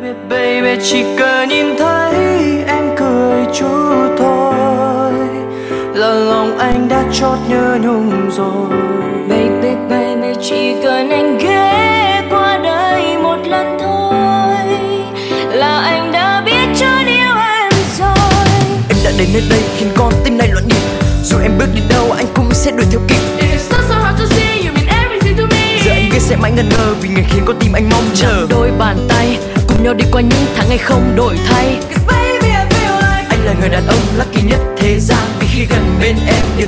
Baby chỉ cần nhìn thấy em cười chút thôi là lòng anh đã chót nhớ nhung rồi. Baby chỉ cần anh ghé qua đây một lần thôi là anh đã biết chót yêu em rồi. Em đã đến nơi đây khiến con tim này loạn nhịp, dù em bước đi đâu anh cũng sẽ đuổi theo kịp. It's not so hard to see, you mean everything to me. Giờ anh biết sẽ mãi ngẩn ngơ vì người khiến con tim anh mong chờ. Đôi bàn tay cùng nhau đi qua những tháng ngày không đổi thay. Anh là người đàn ông lucky nhất thế gian vì khi gần bên em